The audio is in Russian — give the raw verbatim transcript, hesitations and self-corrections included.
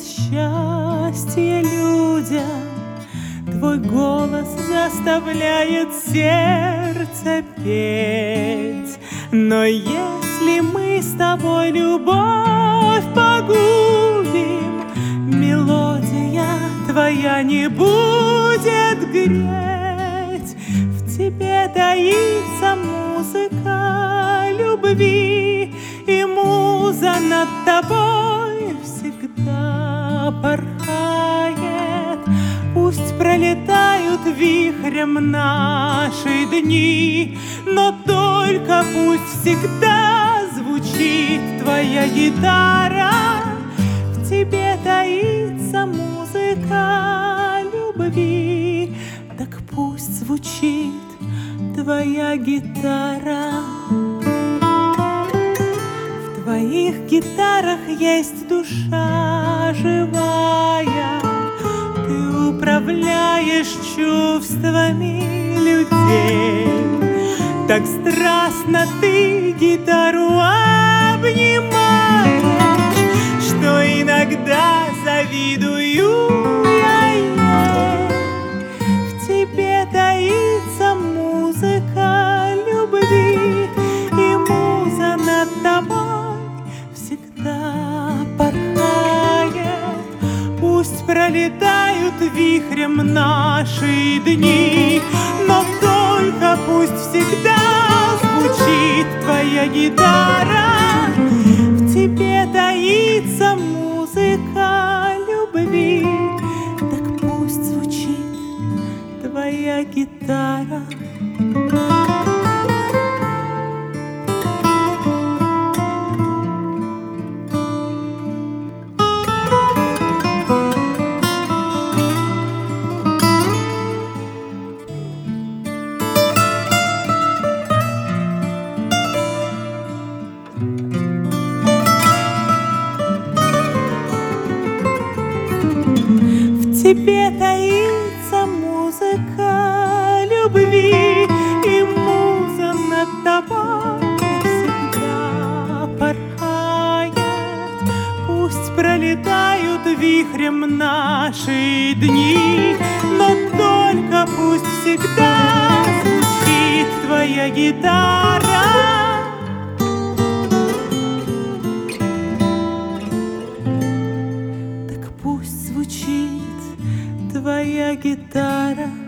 счастье людям, твой голос заставляет сердце петь. Но если мы с тобой любовь погубим, мелодия твоя не будет греть. В тебе таится музыка любви, и муза над тобой всегда порхает. Пусть пролетают вихрем наши дни, но только пусть всегда звучит твоя гитара. В тебе таится музыка любви, так пусть звучит твоя гитара. В твоих гитарах есть душа живая, ты управляешь чувствами людей. Так страстно ты гитару обнимаешь, что иногда завидую я ей. В тебе таится музыка любви, и муза над тобой всегда порхает. Пусть пролетают вихрем наши дни, но только пусть всегда звучит твоя гитара. В тебе таится музыка любви, так пусть звучит твоя гитара. В тебе таится музыка любви, и муза над тобой всегда порхает. Пусть пролетают вихрем наши дни, но только пусть всегда звучит твоя гитара. Так пусть звучит твоя гитара.